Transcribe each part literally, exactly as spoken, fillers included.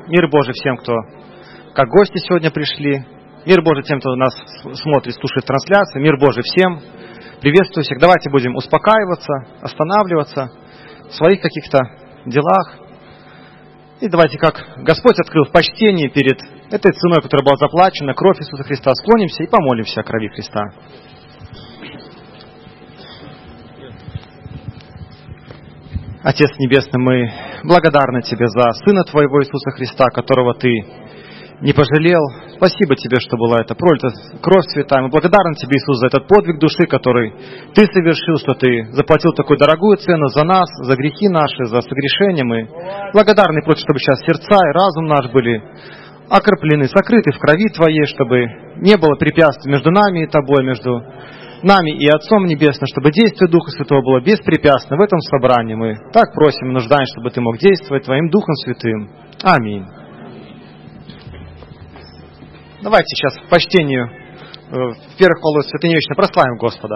Мир Божий всем, кто как гости сегодня пришли. Мир Божий тем, кто нас смотрит, слушает трансляцию. Мир Божий всем. Приветствую всех. Давайте будем успокаиваться, останавливаться в своих каких-то делах. И давайте, как Господь открыл в почтении перед этой ценой, которая была заплачена, кровь Иисуса Христа, склонимся и помолимся о крови Христа. Отец Небесный, мы благодарны Тебе за Сына Твоего Иисуса Христа, которого Ты не пожалел. Спасибо Тебе, что была эта пролита кровь святая. Мы благодарны Тебе, Иисус, за этот подвиг души, который Ты совершил, что Ты заплатил такую дорогую цену за нас, за грехи наши, за согрешения. Мы благодарны против, чтобы сейчас сердца и разум наш были окроплены, сокрыты в крови Твоей, чтобы не было препятствий между нами и Тобой, между нами и Отцом Небесным, чтобы действие Духа Святого было беспрепятственно в этом собрании. Мы так просим и нуждаемся, чтобы Ты мог действовать Твоим Духом Святым. Аминь. Давайте сейчас в почтению в первых полос святыни вечной прославим Господа.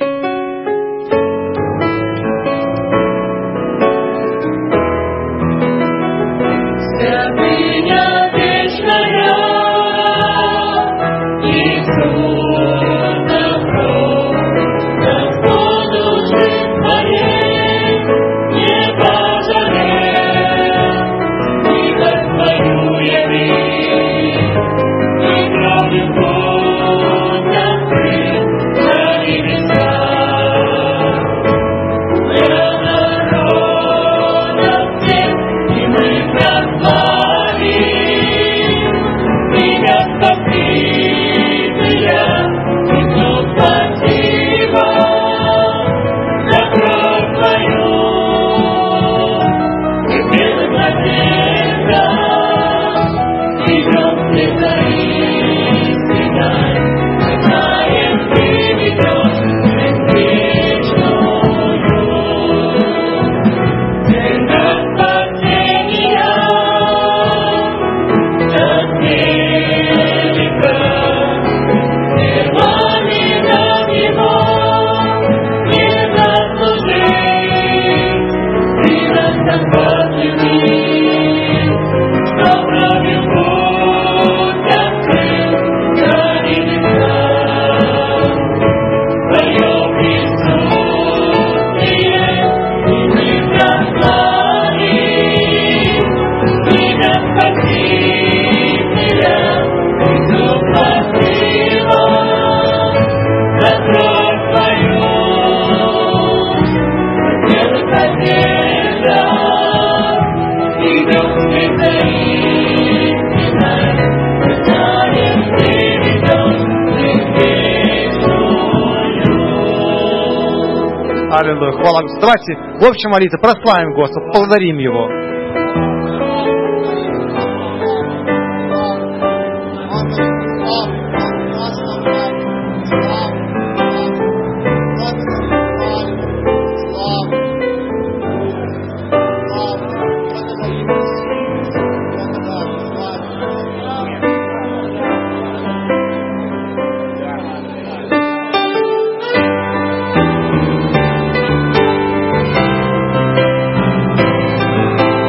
Святыня вечная, Иисус. Аллилуйя, хвала Господу. Давайте в общем молитве прославим Господа, поблагодарим Его. Thank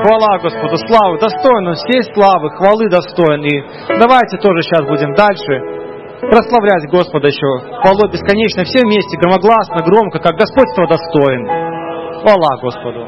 Хвала Господу, славы, достоин Он всей славы, хвалы достоин. И давайте тоже сейчас будем дальше прославлять Господа еще хвалой бесконечно, все вместе, громогласно, громко, как Господь этого достоин. Хвала Господу.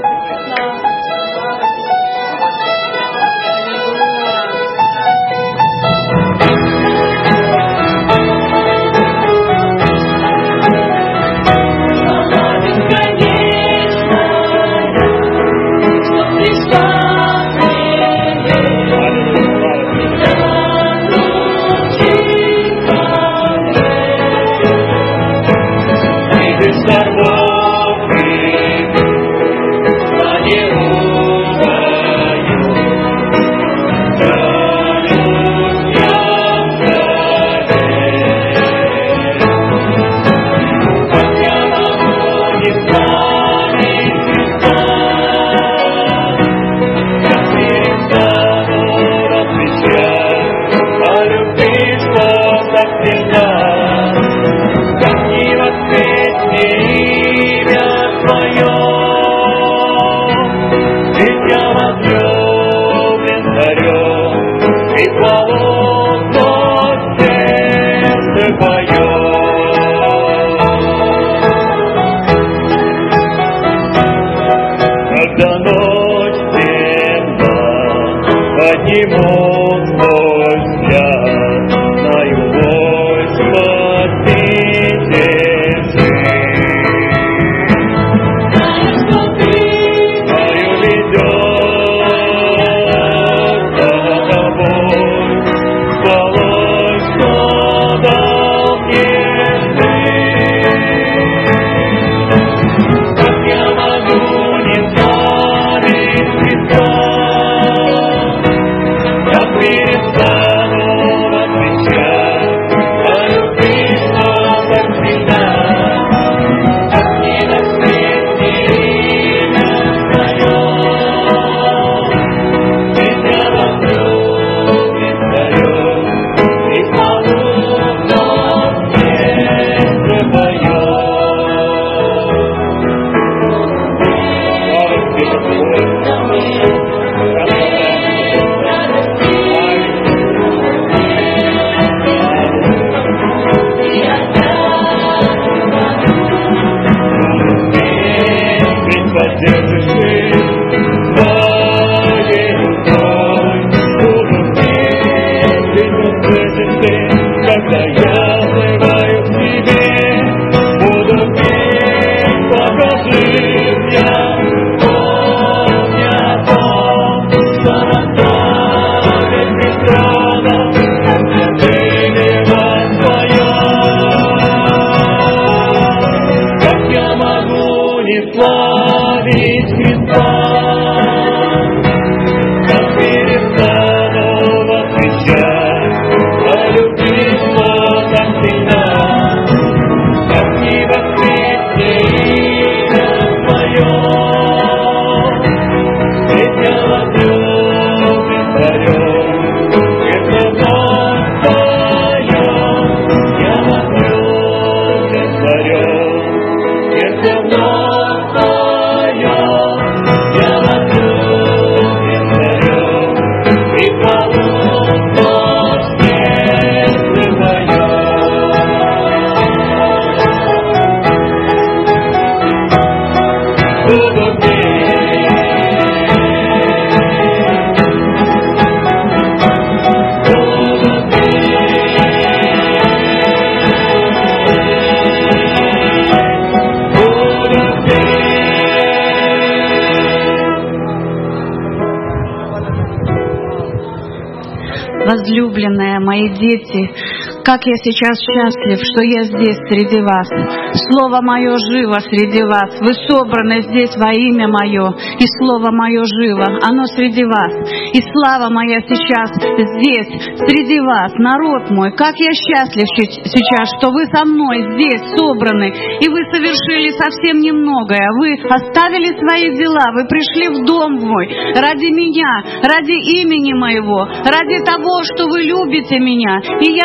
Возлюбленные мои дети, как я сейчас счастлив, что я здесь среди вас. Слово мое живо среди вас. Вы собраны здесь во имя мое, и слово мое живо, оно среди вас. И слава моя сейчас здесь, среди вас, народ мой. Как я счастлив сейчас, что вы со мной здесь собраны, и вы совершили совсем немногое. Вы оставили свои дела, вы пришли в дом мой ради меня, ради имени моего, ради того, что вы любите меня. И я почитаю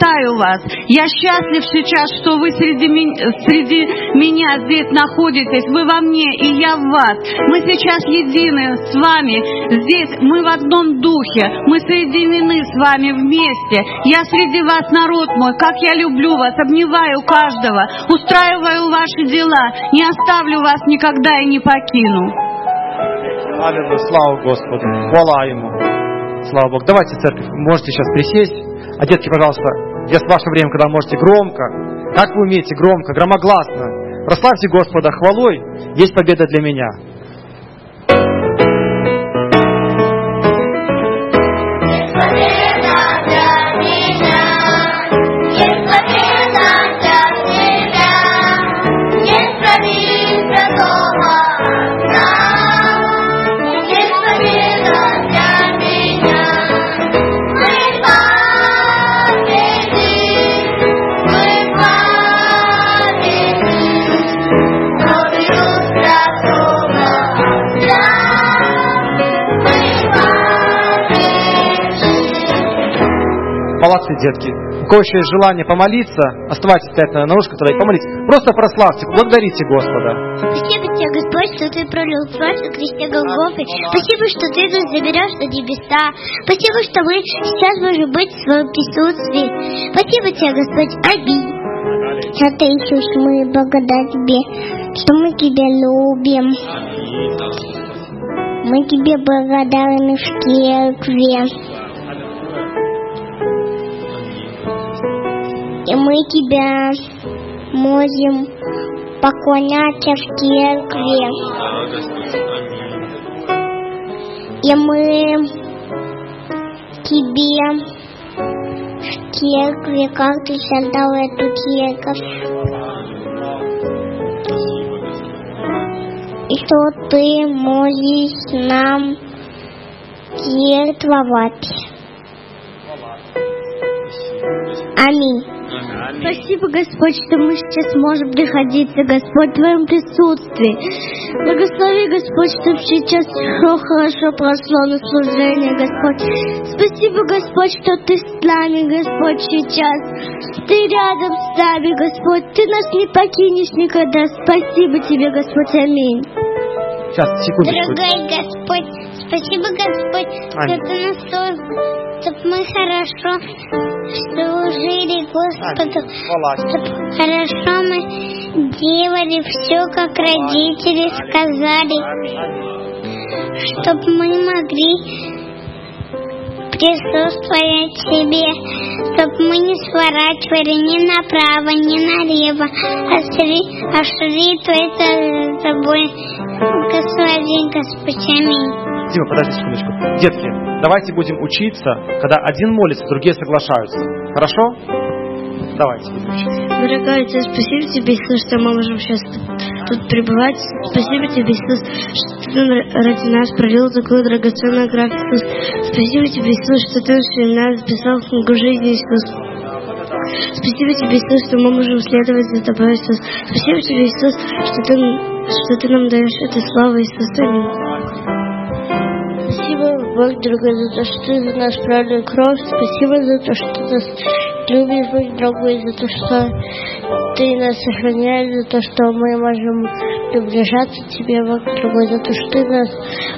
почитаю вас. Я счастлив сейчас, что вы среди, ми- среди меня здесь находитесь. Вы во мне, и я в вас. Мы сейчас едины с вами. Здесь мы в одном духе. Мы соединены с вами вместе. Я среди вас, народ мой, как я люблю вас, обнимаю каждого, устраиваю ваши дела, не оставлю вас никогда и не покину. Аллилуйя, слава Господу, хвала Ему. Слава Богу. Давайте, церковь, можете сейчас присесть. А детки, пожалуйста, здесь ваше время, когда можете громко, как вы умеете, громко, громогласно. Прославьте Господа хвалой, есть победа для меня. Молодцы, детки. У кого еще есть желание помолиться, оставайтесь стоять на ножках тогда и помолитесь. Просто прославьте, благодарите Господа. Спасибо тебе, Господь, что ты пролил кровь на кресте Голгофы. Спасибо, что ты нас заберешь на небеса. Спасибо, что мы сейчас можем быть в своем присутствии. Спасибо тебе, Господь. Аминь. Святой Иисус, мы благодарны тебе, что мы тебя любим. Мы тебе благодарны в церкви. И мы тебя можем поклоняться в церкви. И мы тебе в церкви, как ты создал эту церковь. И что ты можешь нам жертвовать. Аминь. Спасибо, Господь, что мы сейчас можем находиться, Господь, в Твоем присутствии. Благослови, Господь, чтобы сейчас все хорошо прошло на служение, Господь. Спасибо, Господь, что Ты с нами, Господь, сейчас. Ты рядом с нами, Господь. Ты нас не покинешь никогда. Спасибо Тебе, Господь. Аминь. Сейчас, секундочку. Дорогой Господь, спасибо, Господь, что Ты нас создал, чтобы мы хорошо служили Господу, чтобы хорошо мы делали все, как родители сказали, чтобы мы могли присутствовать Тебе, чтобы мы не сворачивали ни направо, ни налево, а шли, а шли Твоей тобой, Господин, Господь, аминь. Дима, подожди секундочку. Детки, давайте будем учиться, когда один молится, другие соглашаются. Хорошо? Давайте будем учиться. Дорогой Отец, спасибо Тебе, Иисус, что мы можем сейчас тут, тут пребывать. Спасибо Тебе, Иисус, что Ты ради нас пролил такую драгоценную кровь, Иисус. Спасибо Тебе, Иисус, что Ты нас записал в книгу жизни, Иисус. Спасибо Тебе, Иисус, что мы можем следовать за Тобой, Иисус. Спасибо Тебе, Иисус, что Ты, что ты нам даешь эту славу, Иисус. Аминь. Спасибо, Бог, дорогой, за то, что Ты за нас пролил кровь. Спасибо за то, что Ты нас любишь, Бог, дорогой, за то, что Ты нас сохраняешь, за то, что мы можем приближаться к Тебе, Бог, дорогой, за то, что Ты нас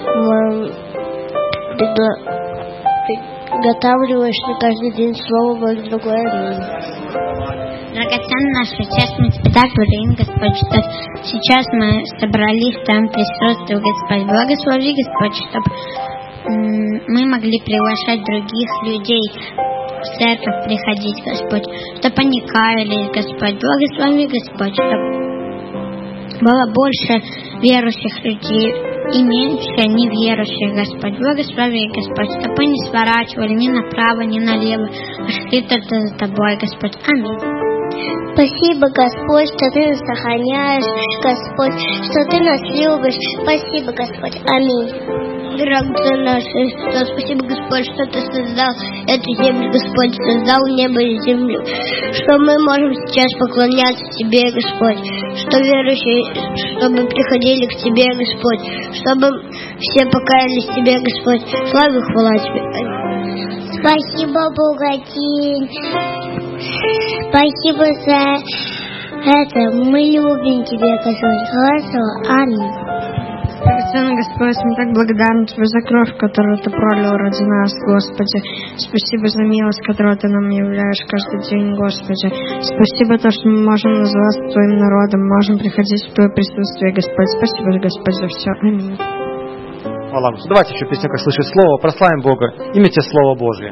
приготавливаешь на каждый день слово, Бог, дорогой. Аминь. Драгоценный наш Отец, мы Тебе так благодарим, Господь, что сейчас мы собрались в Твоем присутствии, Господь. Благослови, Господь, чтобы мы могли приглашать других людей в церковь приходить, Господь, чтобы они каялись, Господь. Благослови, Господь, чтобы было больше верующих людей и меньше неверующих, Господь. Благослови, Господь, чтобы они не сворачивали ни направо, ни налево, а шли только за Тобой, Господь. Аминь. Спасибо, Господь, что Ты нас сохраняешь, Господь, что Ты нас любишь. Спасибо, Господь. Аминь. Дорогой наш Иисус, спасибо, Господь, что Ты создал эту землю, Господь, создал небо и землю, что мы можем сейчас поклоняться Тебе, Господь, что верующие, чтобы приходили к Тебе, Господь, чтобы все покаялись Тебе, Господь. Слава и хвала Тебе. Спасибо, Богатень, Спасибо за это. Мы любим Тебя, Господь. Хорошо. Аминь. Драгоценный Господь, мы так благодарны Тебе за кровь, которую Ты пролил ради нас, Господи. Спасибо за милость, которую Ты нам являешь каждый день, Господи. Спасибо то, что мы можем называться Твоим народом, можем приходить в Твое присутствие, Господь. Спасибо, Господь, за все. Аминь. Хвала Господу. Давайте еще песню, как слышит Слово, прославим Бога. Имейте Слово Божие.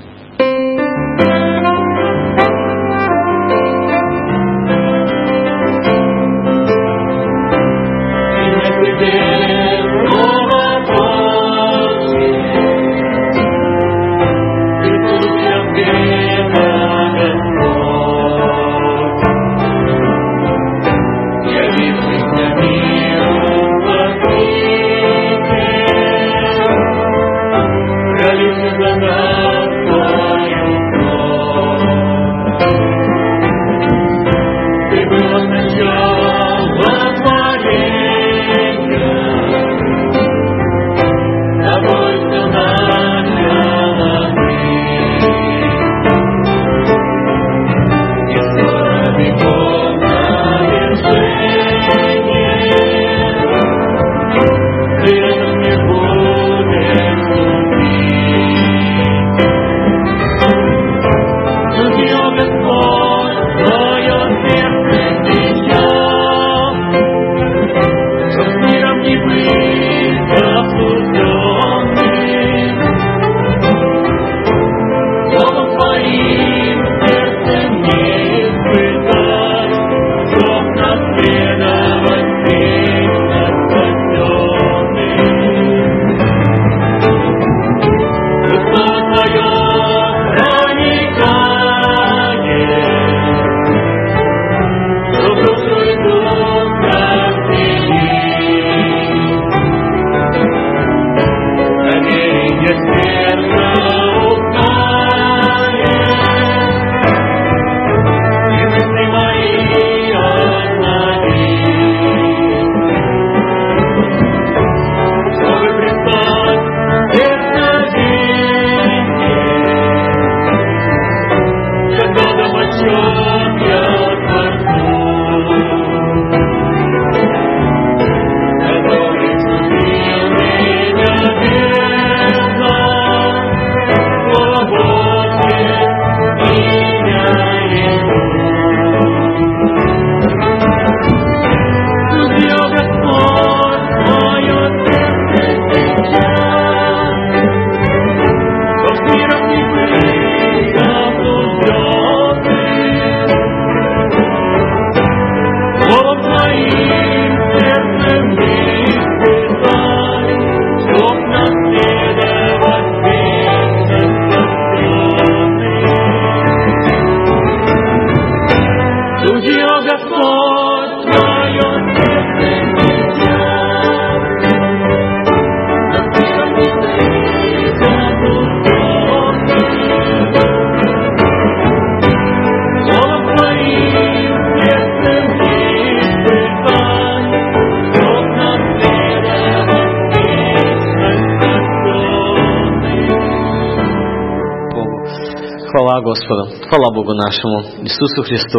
Хвала Господу, хвала Богу нашему, Иисусу Христу.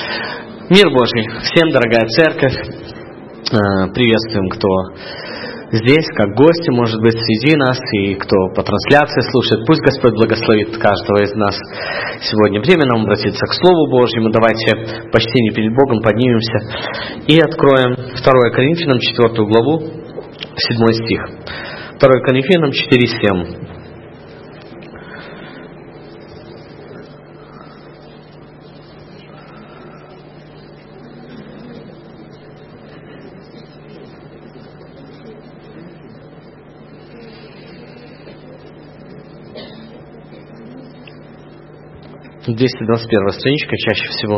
Мир Божий всем, дорогая церковь. Приветствуем, кто здесь, как гости, может быть, среди нас, и кто по трансляции слушает. Пусть Господь благословит каждого из нас сегодня. Время нам обратиться к Слову Божьему. Давайте почтение перед Богом поднимемся и откроем второе Коринфянам четвёртую главу, седьмой стих. второе Коринфянам четыре семь. двести двадцать первая страничка чаще всего.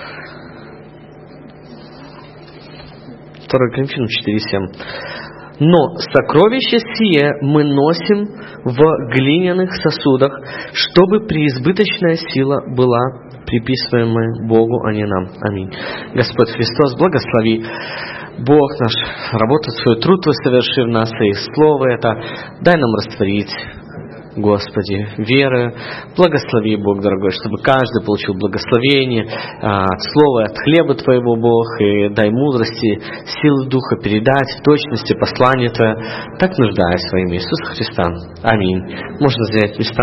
второе Коринфянам четыре семь. Но сокровище сие мы носим в глиняных сосудах, чтобы преизбыточная сила была приписываемая Богу, а не нам. Аминь. Господь Христос, благослови Бог наш, работу свою, труд Твой соверши в нас, и Слово это дай нам растворить Господи, веры. Благослови, Бог дорогой, чтобы каждый получил благословение от слова, от хлеба Твоего, Бог, и дай мудрости, силы Духа передать в точности послание Твое, так нуждаясь во имя Иисуса Христа. Аминь. Можно занять места.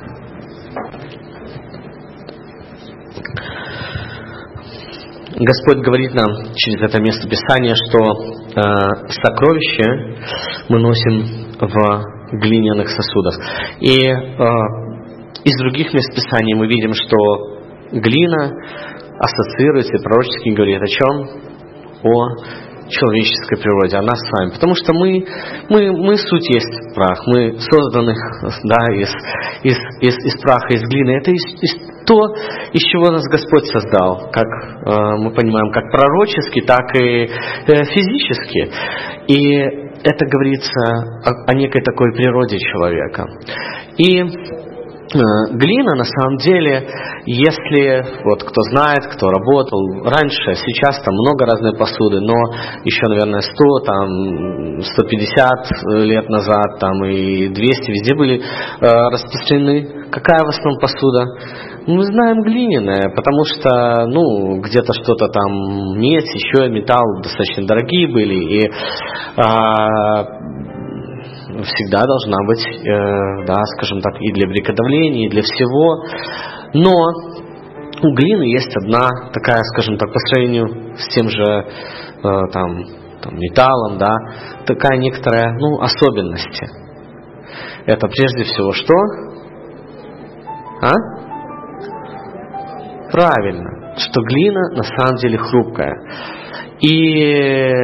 Господь говорит нам через это место Писания, что э, сокровища мы носим в глиняных сосудах. И э, из других мест Писания мы видим, что глина ассоциируется и пророчески говорит о чем? О человеческой природе, о нас с вами. Потому что мы, мы, мы суть есть прах. Мы созданы, да, из, из, из, из праха, из глины. Это из, из то, из чего нас Господь создал, как э, мы понимаем, как пророчески, так и э, физически. И это говорится о, о некой такой природе человека. И э, глина, на самом деле, если, вот кто знает, кто работал раньше, сейчас там много разной посуды, но еще, наверное, сто, там, сто пятьдесят лет назад, там, и двести везде были э, распространены. Какая в основном посуда? Мы знаем глиняная, потому что, ну, где-то что-то там, медь, еще металл достаточно дорогие были, и а, всегда должна быть, э, да, скажем так, и для приготовления, и для всего. Но у глины есть одна такая, скажем так, по сравнению с тем же э, там, там, металлом, да, такая некоторая, ну, особенность. Это прежде всего что? А? Правильно, что глина на самом деле хрупкая. И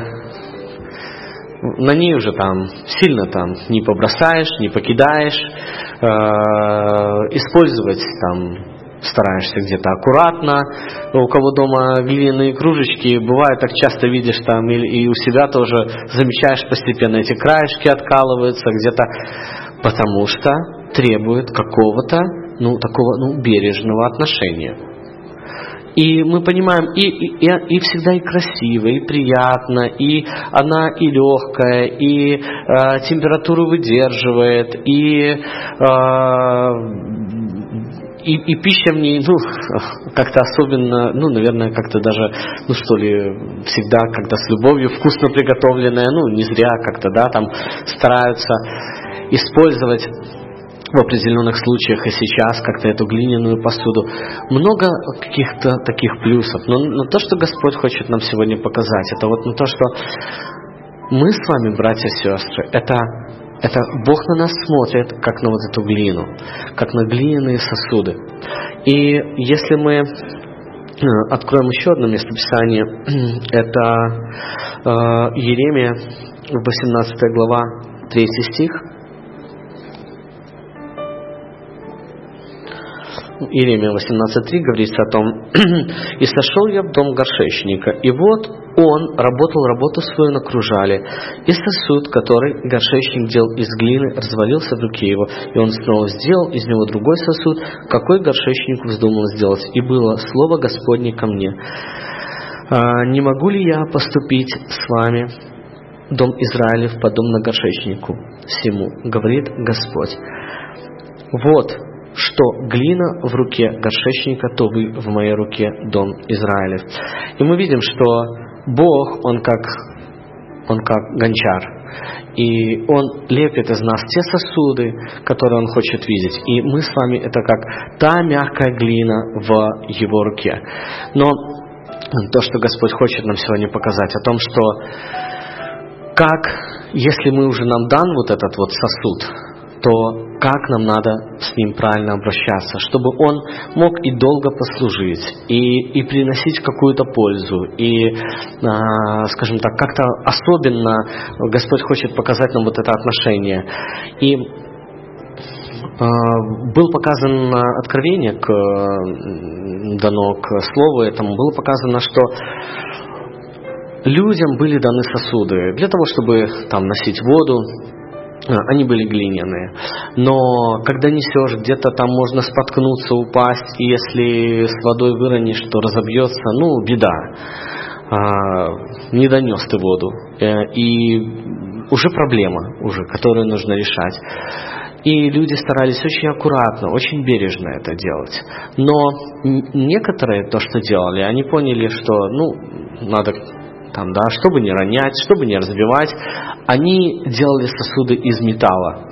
на ней уже там сильно там не побросаешь, не покидаешь. Э, использовать там стараешься где-то аккуратно. У кого дома глиняные кружечки, бывает, так часто видишь там, и, и у себя тоже замечаешь постепенно, эти краешки откалываются где-то, потому что требует какого-то, ну, такого, ну, бережного отношения. И мы понимаем, и, и, и всегда и красиво, и приятно, и она и легкая, и э, температуру выдерживает, и, э, и, и пища в ней, ну, как-то особенно, ну, наверное, как-то даже, ну, что ли, всегда, когда с любовью, вкусно приготовленная, ну, не зря как-то, да, там стараются использовать в определенных случаях и сейчас как-то эту глиняную посуду. Много каких-то таких плюсов. Но, но то, что Господь хочет нам сегодня показать, это вот на то, что мы с вами, братья и сестры, это, это Бог на нас смотрит, как на вот эту глину, как на глиняные сосуды. И если мы откроем еще одно местописание, это э, Иеремия, восемнадцатая глава, третий стих. Иеремия восемнадцать три говорится о том: «И сошел я в дом горшечника, и вот он работал работу свою на кружале, и сосуд, который горшечник делал из глины, развалился в руке его, и он снова сделал из него другой сосуд, какой горшечнику вздумал сделать. И было слово Господне ко мне: не могу ли я поступить с вами, дом Израилев, подобно горшечнику всему, говорит Господь. Вот что глина в руке горшечника, то вы в моей руке, дом Израилев». И мы видим, что Бог, Он как, Он как гончар. И Он лепит из нас те сосуды, которые Он хочет видеть. И мы с вами это как та мягкая глина в Его руке. Но то, что Господь хочет нам сегодня показать, о том, что как, если мы уже нам дан вот этот вот сосуд, то как нам надо с ним правильно обращаться, чтобы он мог и долго послужить, и, и приносить какую-то пользу, и, а, скажем так, как-то особенно Господь хочет показать нам вот это отношение. И а, было показано откровение, к, дано к слову этому, было показано, что людям были даны сосуды для того, чтобы там носить воду. Они были глиняные. Но когда несешь, где-то там можно споткнуться, упасть, и если с водой выронишь, то разобьется, ну, беда. А, не донес ты воду. И уже проблема, уже, которую нужно решать. И люди старались очень аккуратно, очень бережно это делать. Но некоторые то, что делали, они поняли, что ну, надо там, да, чтобы не ронять, чтобы не разбивать, они делали сосуды из металла.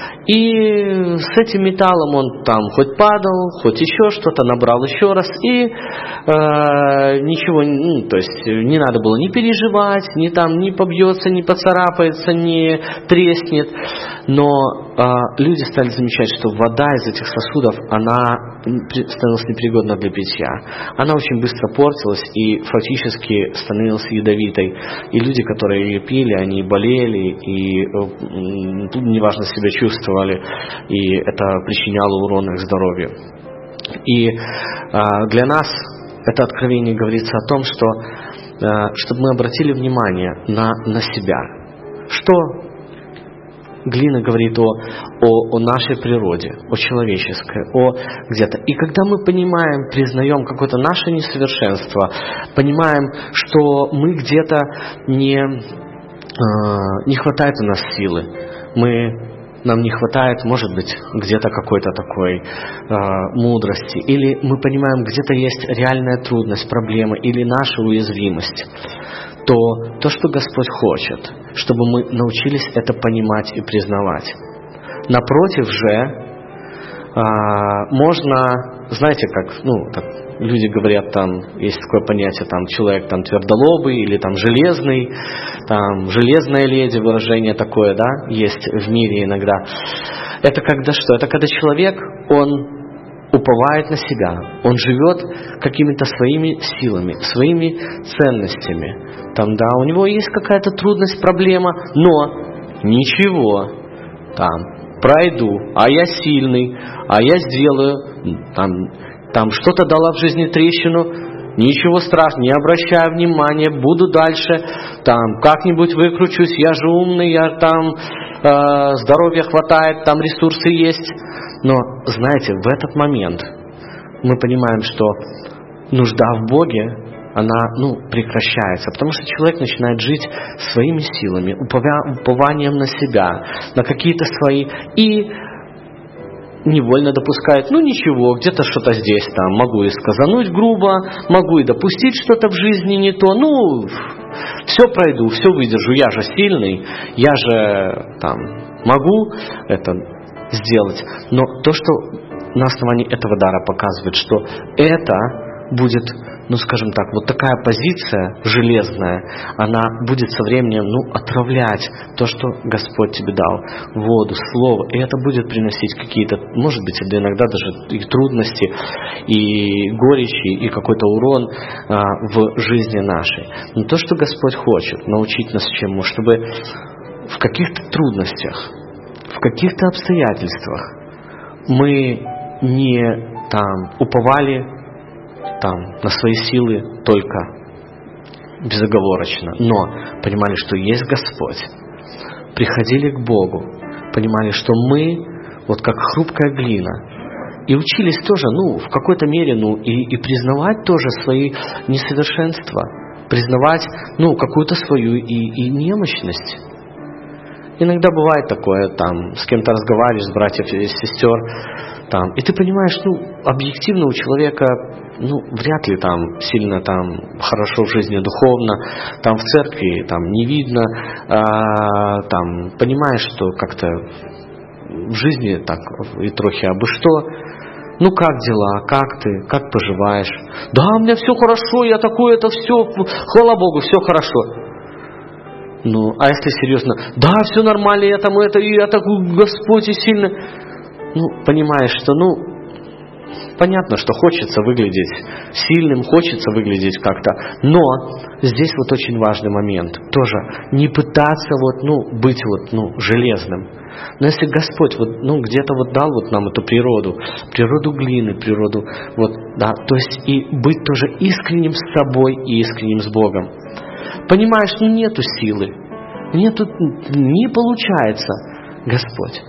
И с этим металлом он там хоть падал, хоть еще что-то, набрал еще раз, и э, ничего, ну, то есть не надо было ни переживать, ни там, ни побьется, ни поцарапается, ни треснет. Но э, люди стали замечать, что вода из этих сосудов, она становилась непригодна для питья. Она очень быстро портилась и фактически становилась ядовитой. И люди, которые ее пили, они болели и э, неважно себя чувствовали. И это причиняло урон их здоровью. И а, для нас это откровение говорится о том, что а, чтобы мы обратили внимание на, на себя. Что глина говорит о, о, о нашей природе, о человеческой, о где-то. И когда мы понимаем, признаем какое-то наше несовершенство, понимаем, что мы где-то не, а, не хватает у нас силы, мы нам не хватает, может быть, где-то какой-то такой э, мудрости, или мы понимаем, где-то есть реальная трудность, проблема, или наша уязвимость, то то, что Господь хочет, чтобы мы научились это понимать и признавать. Напротив же, э, можно, знаете, как, ну, как люди говорят, там, есть такое понятие, там, человек там твердолобый или там железный, там, железная леди, выражение такое, да, есть в мире иногда. Это когда что? Это когда человек, он уповает на себя, он живет какими-то своими силами, своими ценностями. Там, да, у него есть какая-то трудность, проблема, но ничего, там, пройду, а я сильный, а я сделаю, там, там что-то дала в жизни трещину, ничего страшного, не обращаю внимания, буду дальше, там, как-нибудь выкручусь, я же умный, я там, э, здоровья хватает, там ресурсы есть. Но, знаете, в этот момент мы понимаем, что нужда в Боге, она, ну, прекращается, потому что человек начинает жить своими силами, упованием на себя, на какие-то свои, и невольно допускает, ну ничего, где-то что-то здесь, там, могу и сказануть грубо, могу и допустить что-то в жизни не то, ну, все пройду, все выдержу, я же сильный, я же, там, могу это сделать. Но то, что на основании этого дара показывает, что это будет, ну, скажем так, вот такая позиция железная, она будет со временем, ну, отравлять то, что Господь тебе дал, воду, слово, и это будет приносить какие-то, может быть, иногда даже и трудности, и горечи, и какой-то урон а, в жизни нашей. Но то, что Господь хочет научить нас чему, чтобы в каких-то трудностях, в каких-то обстоятельствах мы не там уповали там, на свои силы только безоговорочно, но понимали, что есть Господь, приходили к Богу, понимали, что мы вот как хрупкая глина, и учились тоже, ну, в какой-то мере, ну, и, и признавать тоже свои несовершенства, признавать, ну, какую-то свою и, и немощность. Иногда бывает такое, там, с кем-то разговариваешь, с братьев и сестер, там, и ты понимаешь, ну, объективно у человека, ну, вряд ли там сильно там хорошо в жизни духовно, там в церкви там не видно, а, там, понимаешь, что как-то в жизни так и трохи абы что. Ну, как дела, как ты, как поживаешь? Да, у меня все хорошо, я такой, это все, хвала Богу, все хорошо. Ну, а если серьезно, да, все нормально, я там это, и я такой, Господь и сильно. Ну, понимаешь, что, ну, понятно, что хочется выглядеть сильным, хочется выглядеть как-то, но здесь вот очень важный момент, тоже не пытаться вот, ну, быть вот, ну, железным. Но если Господь вот, ну, где-то вот дал вот нам эту природу, природу глины, природу, вот, да, то есть и быть тоже искренним с собой и искренним с Богом. Понимаешь, ну нету силы, нету, не получается, Господь.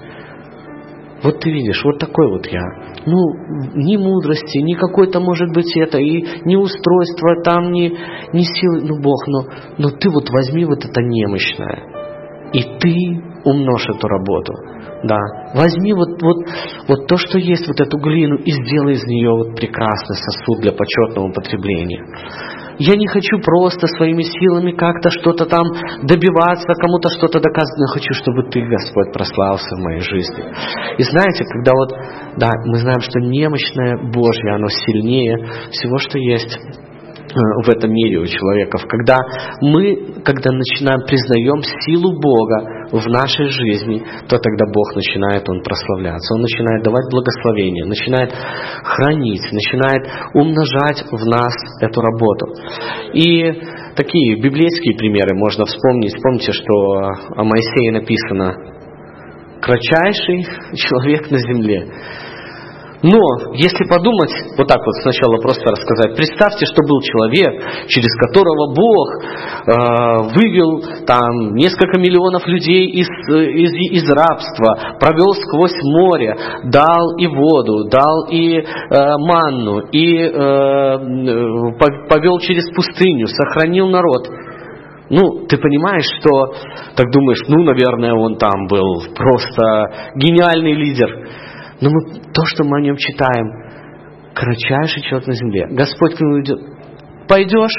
Вот ты видишь, вот такой вот я. Ну, ни мудрости, ни какой-то, может быть, это, и ни устройства там, ни, ни силы, ну, Бог, но, но ты вот возьми вот это немощное, и ты умножь эту работу. Да, возьми вот, вот, вот то, что есть, вот эту глину, и сделай из нее вот прекрасный сосуд для почетного употребления. Я не хочу просто своими силами как-то что-то там добиваться, кому-то что-то доказывать. Я хочу, чтобы Ты, Господь, прославился в моей жизни. И знаете, когда вот, да, мы знаем, что немощное Божье, оно сильнее всего, что есть в этом мире у человеков. Когда мы, когда начинаем, признаем силу Бога в нашей жизни, то тогда Бог начинает, Он прославляться. Он начинает давать благословение, начинает хранить, начинает умножать в нас эту работу. И такие библейские примеры можно вспомнить. Помните, что о Моисее написано: кратчайший человек на земле. Но, если подумать, вот так вот сначала просто рассказать, представьте, что был человек, через которого Бог э, вывел там несколько миллионов людей из, из, из рабства, провел сквозь море, дал и воду, дал и э, манну, и э, повел через пустыню, сохранил народ. Ну, ты понимаешь, что, так думаешь, ну, наверное, он там был просто гениальный лидер. Но мы, то, что мы о нем читаем, кратчайший человек на земле. Господь к нему идет: пойдешь?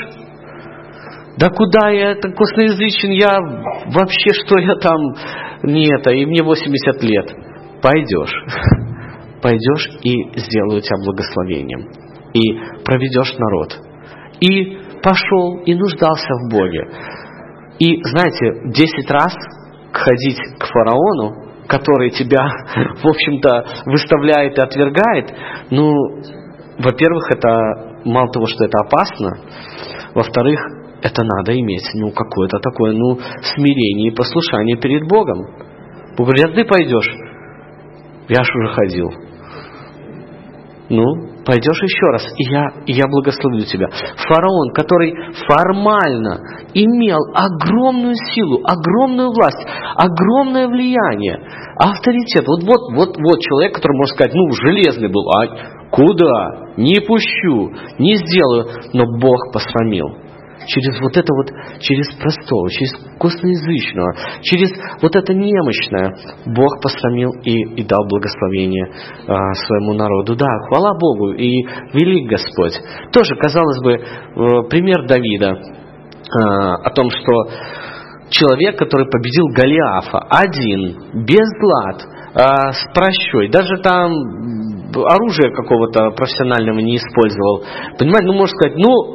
Да куда я, это косноязычен, я вообще, что я там, не это, и мне восемьдесят лет. Пойдешь. Пойдешь и сделаю тебя благословением. И проведешь народ. И пошел, и нуждался в Боге. И, знаете, десять раз ходить к фараону, который тебя, в общем-то, выставляет и отвергает, ну, во-первых, это мало того, что это опасно, во-вторых, это надо иметь, ну, какое-то такое, ну, смирение и послушание перед Богом. Бог говорит: а ты пойдешь? Я ж уже ходил. Ну, пойдешь еще раз, и я, и я благословлю тебя. Фараон, который формально имел огромную силу, огромную власть, огромное влияние, авторитет. Вот, вот, вот, вот человек, который, можно сказать, ну, железный был. А куда? Не пущу, не сделаю. Но Бог посрамил. Через вот это вот, через простого, через косноязычного, через вот это немощное Бог посрамил и, и дал благословение а, своему народу. Да, хвала Богу, и велик Господь. Тоже, казалось бы, пример Давида а, о том, что человек, который победил Голиафа один, без лад, а, с прощой, даже там оружия какого-то профессионального не использовал. Понимаете, ну, можно сказать, ну,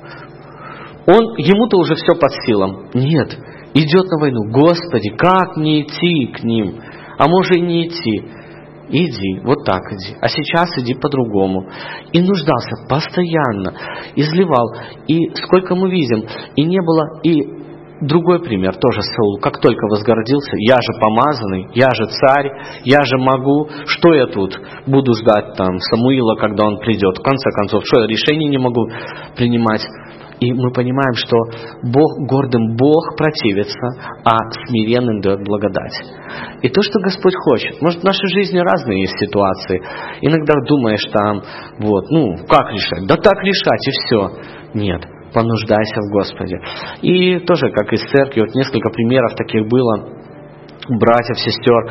он, ему-то уже все под силам. Нет, идет на войну. Господи, как мне идти к ним? А может и не идти. Иди, вот так иди. А сейчас иди по-другому. И нуждался постоянно, изливал. И сколько мы видим, и не было, и другой пример, тоже Саул, как только возгордился: я же помазанный, я же царь, я же могу, что я тут буду ждать там Самуила, когда он придет? В конце концов, что я решение не могу принимать? И мы понимаем, что Бог, гордым Бог противится, а смиренным дает благодать. И то, что Господь хочет. Может, в нашей жизни разные есть ситуации. Иногда думаешь там, вот, ну, как решать? Да так решать, и все. Нет, понуждайся в Господе. И тоже, как из церкви, вот несколько примеров таких было. Братьев, сестер,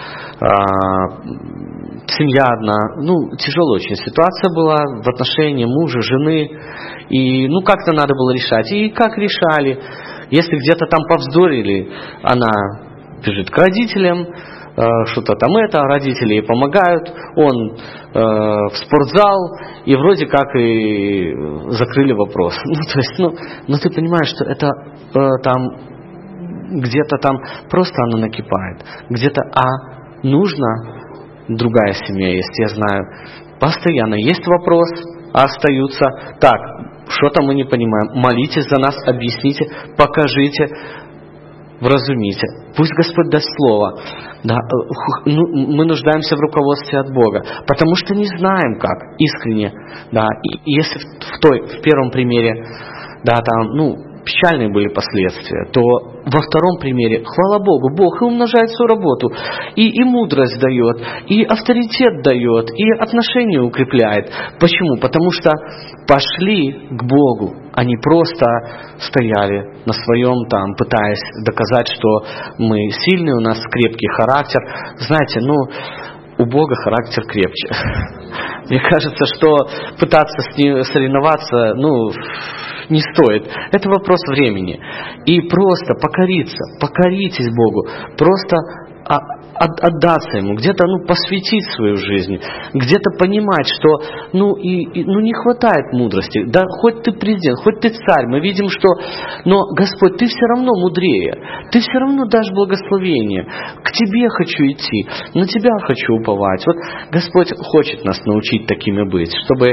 семья одна, ну, тяжелая очень ситуация была в отношении мужа, жены, и, ну, как-то надо было решать. И как решали? Если где-то там повздорили, она бежит к родителям, э, что-то там это, родители ей помогают, он э, в спортзал, и вроде как и закрыли вопрос. Ну, то есть, ну, но ты понимаешь, что это э, там, где-то там просто оно накипает, где-то, а нужно... Другая семья есть, я знаю. Постоянно есть вопрос, а остаются. Так, что-то мы не понимаем. Молитесь за нас, объясните, покажите, вразумите. Пусть Господь даст слово. Да, ну, мы нуждаемся в руководстве от Бога, потому что не знаем как, искренне. Да, и если в, той, в первом примере, да, там, ну, печальные были последствия, то во втором примере, хвала Богу, Бог и умножает свою работу, и, и мудрость дает, и авторитет дает, и отношения укрепляет. Почему? Потому что пошли к Богу, они просто стояли на своем там, пытаясь доказать, что мы сильные, у нас крепкий характер. Знаете, ну, у Бога характер крепче. Мне кажется, что пытаться с ним соревноваться, ну, не стоит. Это вопрос времени. И просто покориться, покоритесь Богу, просто отдаться Ему, где-то ну, посвятить свою жизнь, где-то понимать, что ну, и, и, ну, не хватает мудрости. Да хоть ты президент, хоть ты царь, мы видим, что но, Господь, ты все равно мудрее, ты все равно дашь благословение. К Тебе хочу идти, на Тебя хочу уповать. Вот Господь хочет нас научить такими быть, чтобы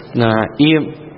и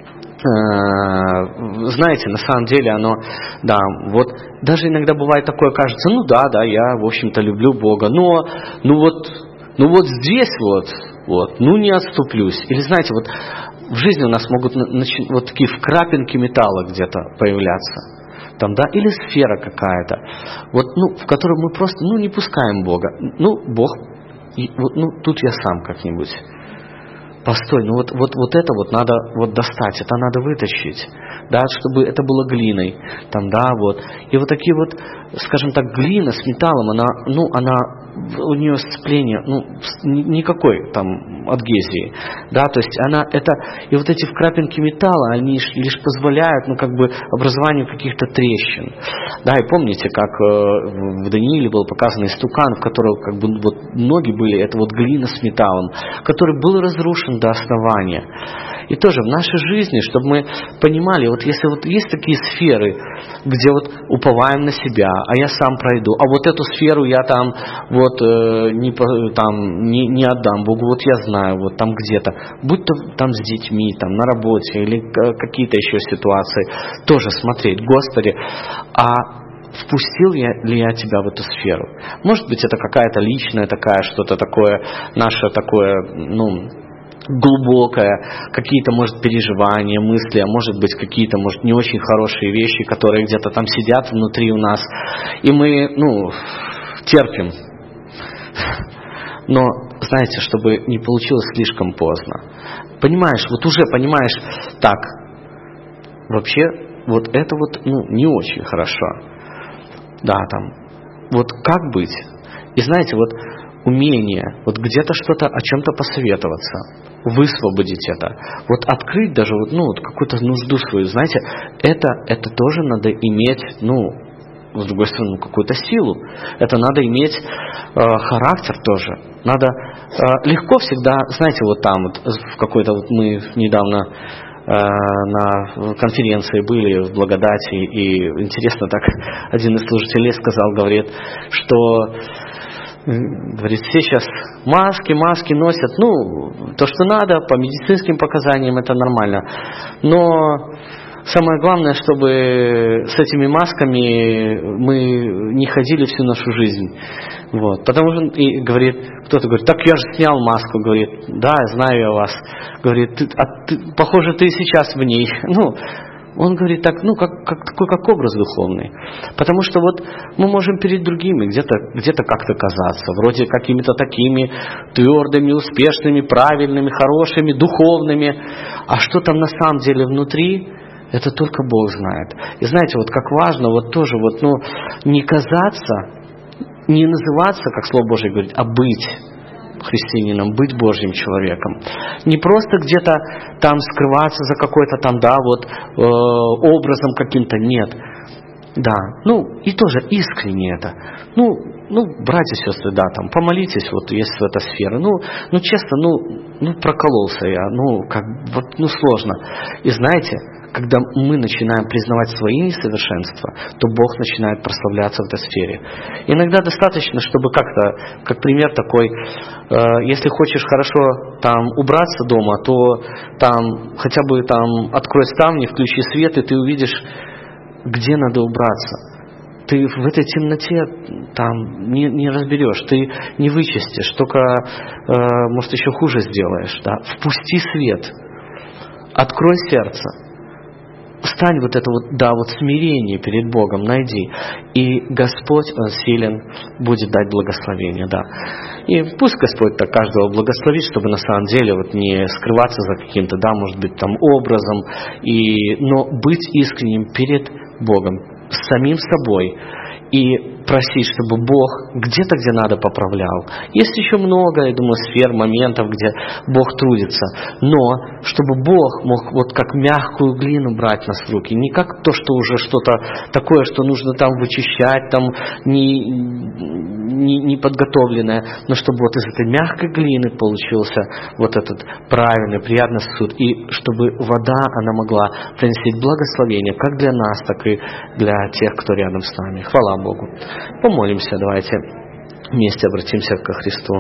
знаете, на самом деле оно, да, вот даже иногда бывает такое, кажется, ну да, да, я, в общем-то, люблю Бога, но, ну вот, ну вот здесь вот, вот, ну не отступлюсь. Или знаете, вот в жизни у нас могут начи- вот такие вкрапинки металла где-то появляться. Там, да, или сфера какая-то, вот, ну, в которую мы просто, ну, не пускаем Бога. Ну, Бог, и, вот, ну, тут я сам как-нибудь. Постой, ну вот, вот, вот это вот надо вот достать, это надо вытащить, да, чтобы это было глиной, там, да, вот. И вот такие вот, скажем так, глина с металлом, она, ну, она, у нее сцепление, ну, никакой там адгезии, да, то есть она, это, и вот эти вкрапинки металла, они лишь позволяют, ну, как бы, образованию каких-то трещин, да, и помните, как э, в Данииле был показан истукан, в котором, как бы, вот, ноги были, это вот глина с металлом, который был разрушен до основания. И тоже в нашей жизни, чтобы мы понимали, вот если вот есть такие сферы, где вот уповаем на себя, а я сам пройду, а вот эту сферу я там вот э, не, там, не, не отдам Богу, вот я знаю, вот там где-то, будь то там с детьми, там на работе или какие-то еще ситуации, тоже смотреть, Господи, а впустил я, ли я тебя в эту сферу? Может быть, это какая-то личная такая, что-то такое, наше такое, ну, глубокое, какие-то, может, переживания, мысли, а может быть, какие-то, может, не очень хорошие вещи, которые где-то там сидят внутри у нас, и мы, ну, терпим. Но, знаете, чтобы не получилось слишком поздно. Понимаешь, вот уже понимаешь, так, вообще, вот это вот, ну, не очень хорошо. Да, там, вот как быть? И знаете, вот умение, вот где-то что-то, о чем-то посоветоваться, высвободить это, вот открыть даже, вот, ну, вот какую-то нужду свою, знаете, это, это тоже надо иметь, ну, с другой стороны, какую-то силу. Это надо иметь э, характер тоже. Надо э, легко всегда, знаете, вот там, вот, в какой-то, вот мы недавно на конференции были в Благодати, и интересно так один из служителей сказал, говорит, что говорит, все сейчас маски, маски носят, ну, то, что надо, по медицинским показаниям это нормально, но самое главное, чтобы с этими масками мы не ходили всю нашу жизнь. Вот. Потому что, и говорит, кто-то говорит, так я же снял маску, говорит, да, знаю я вас. Говорит, ты, а ты, похоже, ты сейчас в ней. Ну, он говорит так, ну, как, как, такой, как образ духовный. Потому что вот мы можем перед другими где-то, где-то как-то казаться, вроде какими-то такими твердыми, успешными, правильными, хорошими, духовными. А что там на самом деле внутри, это только Бог знает. И знаете, вот как важно, вот тоже, вот, ну, не казаться, не называться, как Слово Божие говорит, а быть христианином, быть Божьим человеком. Не просто где-то там скрываться за какой-то там, да, вот э, образом каким-то, нет. Да, ну, и тоже искренне это. Ну, ну, братья и сестры, да, там, помолитесь, вот есть эта сфера. Ну, ну, честно, ну, ну, прокололся я, ну, как, вот, ну, сложно. И знаете, когда мы начинаем признавать свои несовершенства, то Бог начинает прославляться в этой сфере. Иногда достаточно, чтобы как-то, как пример такой, э, если хочешь хорошо там убраться дома, то там хотя бы там открой ставни, включи свет, и ты увидишь, где надо убраться. Ты в этой темноте там не, не разберешь, ты не вычистишь, только, э, может, еще хуже сделаешь. Да? Впусти свет, открой сердце. стань вот это вот, да, вот смирение перед Богом, найди. И Господь, Он силен, будет дать благословение, да. И пусть Господь так каждого благословит, чтобы на самом деле вот не скрываться за каким-то, да, может быть, там образом, и, но быть искренним перед Богом, с самим собой. И просить, чтобы Бог где-то, где надо, поправлял. Есть еще много, я думаю, сфер, моментов, где Бог трудится. Но чтобы Бог мог вот как мягкую глину брать нас в руки. Не как то, что уже что-то такое, что нужно там вычищать, там не, не, не подготовленное. Но чтобы вот из этой мягкой глины получился вот этот правильный, приятный сосуд. И чтобы вода, она могла приносить благословение как для нас, так и для тех, кто рядом с нами. Хвала Богу. Помолимся, давайте вместе обратимся ко Христу.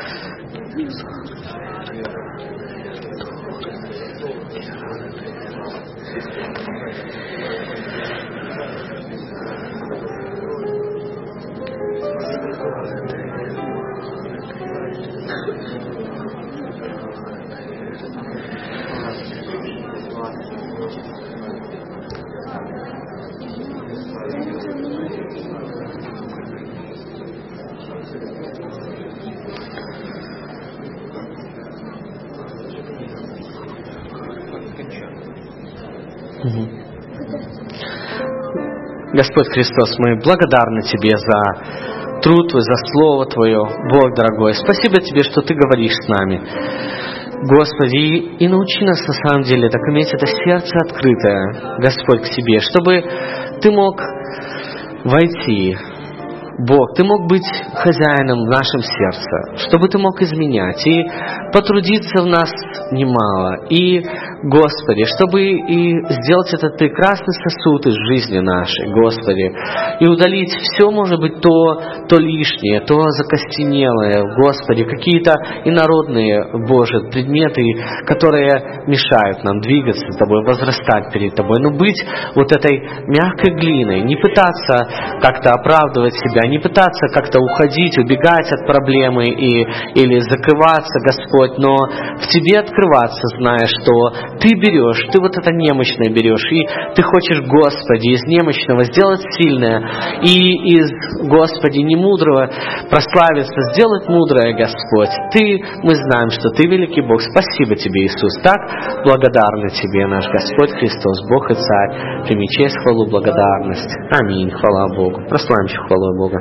Господь Христос, мы благодарны Тебе за труд Твой, за Слово Твое, Бог дорогой. Спасибо Тебе, что Ты говоришь с нами. Господи, и, и научи нас на самом деле так иметь это сердце открытое, Господь, к Себе, чтобы Ты мог войти, Бог, Ты мог быть хозяином в нашем сердце, чтобы Ты мог изменять и потрудиться в нас немало. И, Господи, чтобы и сделать этот прекрасный сосуд из жизни нашей, Господи, и удалить все, может быть, то, то лишнее, то закостенелое, Господи, какие-то инородные, Боже, предметы, которые мешают нам двигаться с Тобой, возрастать перед Тобой. Но быть вот этой мягкой глиной, не пытаться как-то оправдывать себя, не пытаться как-то уходить, убегать от проблемы и, или закрываться, Господь, но в Тебе открываться, зная, что Ты берешь, Ты вот это немощное берешь, и Ты хочешь, Господи, из немощного сделать сильное, и из, Господи, немудрого прославиться, сделать мудрое, Господь. Ты, мы знаем, что Ты великий Бог. Спасибо Тебе, Иисус. Так благодарны Тебе, наш Господь Христос, Бог и Царь. Прими честь, хвалу, благодарность. Аминь. Хвала Богу. Прославим еще хвалой Бога.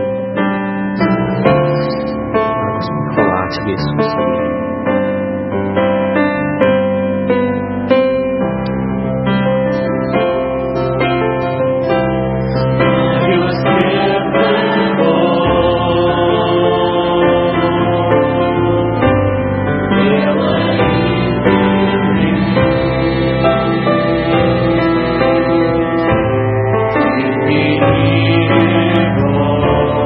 Хвала Тебе, Иисус. Oh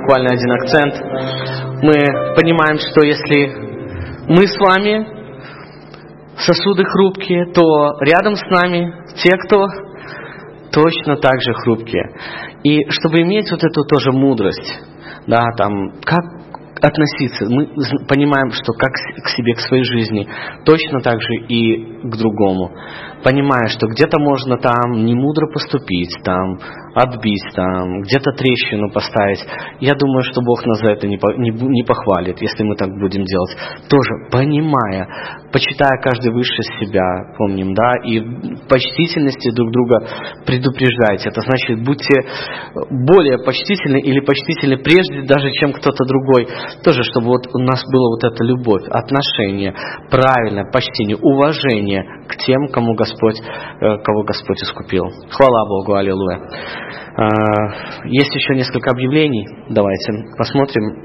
буквально один акцент. Мы понимаем, что если мы с вами сосуды хрупкие, то рядом с нами те, кто точно так же хрупкие. И чтобы иметь вот эту тоже мудрость, да, там, как относиться, мы понимаем, что как к себе, к своей жизни, точно так же и к другому. Понимая, что где-то можно там не мудро поступить, там отбить, там где-то трещину поставить. Я думаю, что Бог нас за это не, не, не похвалит, если мы так будем делать. Тоже понимая, почитая каждый выше себя, помним, да, и в почтительности друг друга предупреждайте. Это значит, будьте более почтительны или почтительны прежде даже, чем кто-то другой. Тоже, чтобы вот у нас была вот эта любовь, отношение, правильное почтение, уважение к тем, кому Господь, кого Господь искупил. Хвала Богу, аллилуйя. Есть еще несколько объявлений. Давайте посмотрим.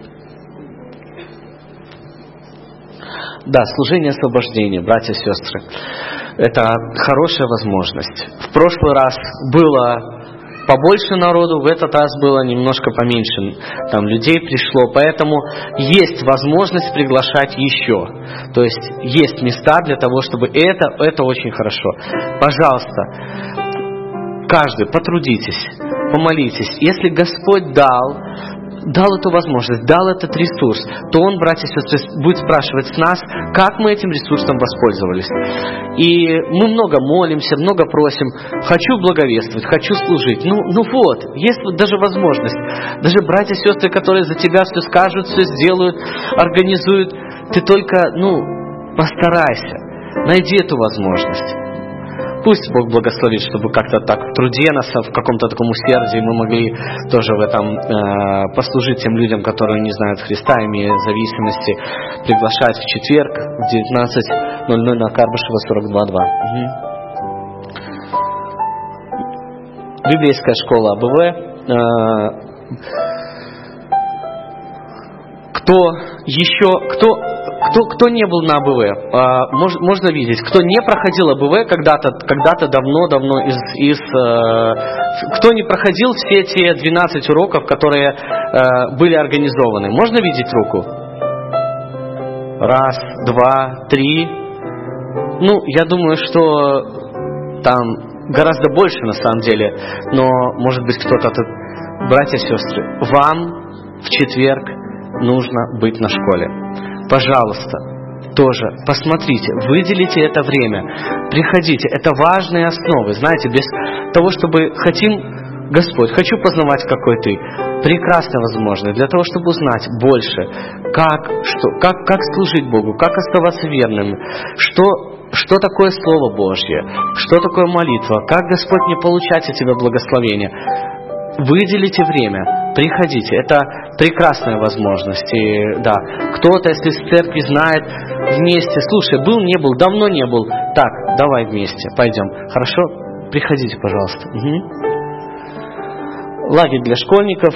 Да, служение освобождения, братья и сестры. Это хорошая возможность. В прошлый раз было побольше народу, в этот раз было немножко поменьше. Там людей пришло, поэтому есть возможность приглашать еще. То есть есть места для того, чтобы это, это очень хорошо. Пожалуйста, каждый, потрудитесь, помолитесь. Если Господь дал, дал эту возможность, дал этот ресурс, то Он, братья и сестры, будет спрашивать с нас, как мы этим ресурсом воспользовались. И мы много молимся, много просим. Хочу благовествовать, хочу служить. Ну, ну вот, есть вот даже возможность. Даже братья и сестры, которые за тебя все скажут, все сделают, организуют. Ты только, ну, постарайся. Найди эту возможность. Пусть Бог благословит, чтобы как-то так в труде нас, в каком-то таком усердии мы могли тоже в этом э, послужить тем людям, которые не знают Христа, имея зависимости, приглашать в четверг в девятнадцать ноль ноль на Карбышева сорок два два. Угу. Библейская школа АБВ. Э, кто еще, кто... Кто, кто не был на АБВ, мож, можно видеть, кто не проходил АБВ когда-то, когда-то давно-давно из, из кто не проходил все те двенадцать уроков, которые были организованы. Можно видеть руку? Раз, два, три. Ну, я думаю, что там гораздо больше на самом деле, но может быть кто-то тут. Братья и сестры, вам в четверг нужно быть на школе. Пожалуйста, тоже посмотрите, выделите это время, приходите. Это важные основы. Знаете, без того, чтобы хотим, Господь, хочу познавать, какой Ты. Прекрасная возможность для того, чтобы узнать больше, как, что, как, как служить Богу, как оставаться верным, что, что такое Слово Божье, что такое молитва, как Господь мне получать от Тебя благословения. Выделите время, приходите. Это прекрасная возможность. И, да, кто-то, если с церкви знает, вместе. Слушай, был, не был, давно не был. Так, давай вместе, пойдем. Хорошо? Приходите, пожалуйста. Угу. Лагерь для школьников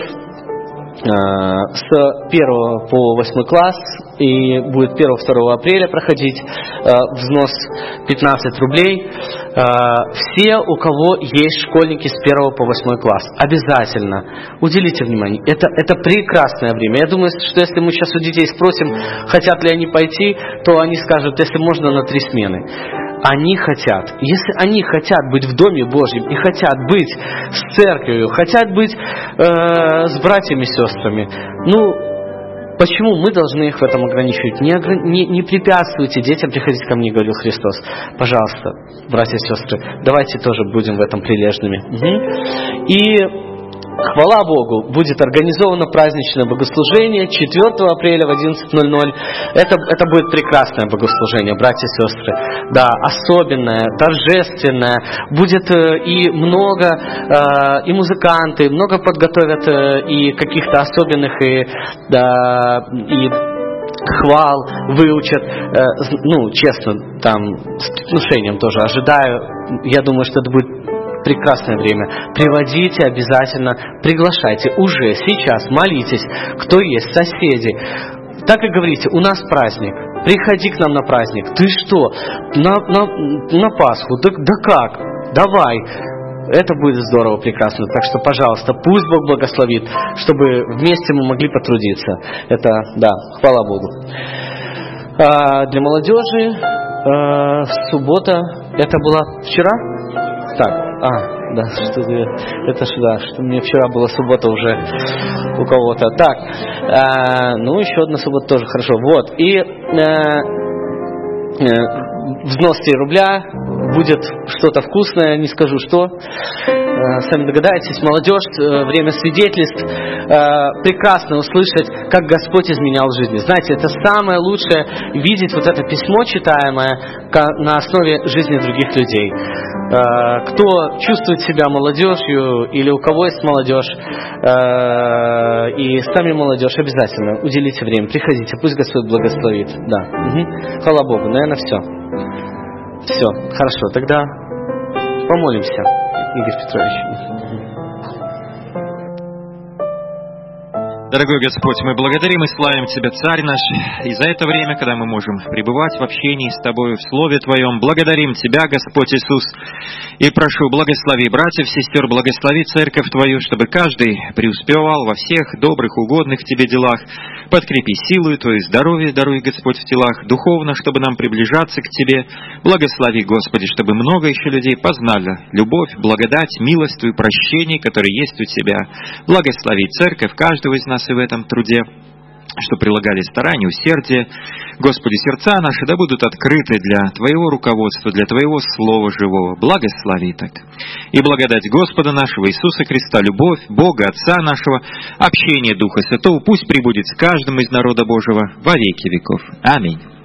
с первого по восьмой класс, и будет первого-второго апреля проходить, взнос пятнадцать рублей. Все, у кого есть школьники с первого по восьмой класс, обязательно уделите внимание. Это, это прекрасное время. Я думаю, что если мы сейчас у детей спросим, хотят ли они пойти, то они скажут, если можно, на три смены. Они хотят. Если они хотят быть в Доме Божьем и хотят быть с церковью, хотят быть э, с братьями и сестрами, ну, почему мы должны их в этом ограничивать? Не, не, не препятствуйте детям приходить ко мне, говорил Христос. Пожалуйста, братья и сестры, давайте тоже будем в этом прилежными. Угу. И хвала Богу, будет организовано праздничное богослужение четвёртого апреля в одиннадцать ноль ноль. Это, это будет прекрасное богослужение, братья и сестры. Да, особенное, торжественное. Будет э, и много, э, и музыканты, много подготовят э, и каких-то особенных, и, да, и хвал выучат. Э, ну, честно, там, с предвкушением тоже ожидаю. Я думаю, что это будет прекрасное время. Приводите обязательно, приглашайте уже сейчас, молитесь, кто есть, соседи. Так и говорите, у нас праздник, приходи к нам на праздник. Ты что, на, на, на Пасху? Да, да как? Давай. это будет здорово, прекрасно. Так что, пожалуйста, пусть Бог благословит, чтобы вместе мы могли потрудиться. Это, да, хвала Богу. А для молодежи а, суббота, это была вчера? Так, а, да, что это ж, да, что мне вчера была суббота уже у кого-то. Так, а, ну еще одна суббота тоже хорошо. Вот, и а, взнос три рубля, будет что-то вкусное, не скажу что. Сами догадаетесь, молодежь, время свидетельств, прекрасно услышать, как Господь изменял жизни. Знаете, это самое лучшее, видеть вот это письмо читаемое на основе жизни других людей. Кто чувствует себя молодежью или у кого есть молодежь и сами молодежь, обязательно уделите время, приходите, пусть Господь благословит. Да. Угу. Хвала Богу, наверное, все. Все, хорошо, тогда помолимся, Игорь Петрович. Дорогой Господь, мы благодарим и славим Тебя, Царь наш, и за это время, когда мы можем пребывать в общении с Тобой, в Слове Твоем. Благодарим Тебя, Господь Иисус, и прошу, благослови братьев, сестер, благослови Церковь Твою, чтобы каждый преуспевал во всех добрых, угодных Тебе делах. Подкрепи силу Твою, здоровье даруй, Господь, в телах, духовно, чтобы нам приближаться к Тебе. Благослови, Господи, чтобы много еще людей познали любовь, благодать, милость Твою, прощение, которое есть у Тебя. Благослови Церковь, каждого из нас и в этом труде, что прилагали старания, усердие. Господи, сердца наши да будут открыты для Твоего руководства, для Твоего Слова живого. Благослови так. И благодать Господа нашего Иисуса Христа, любовь Бога, Отца нашего, общение Духа Святого, пусть пребудет с каждым из народа Божьего во веки веков. Аминь.